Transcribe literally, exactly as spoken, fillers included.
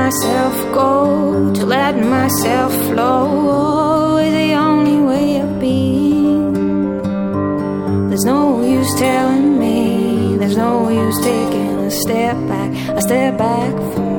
myself go, to let myself flow is the only way of being. There's no use telling me, there's no use taking a step back, a step back from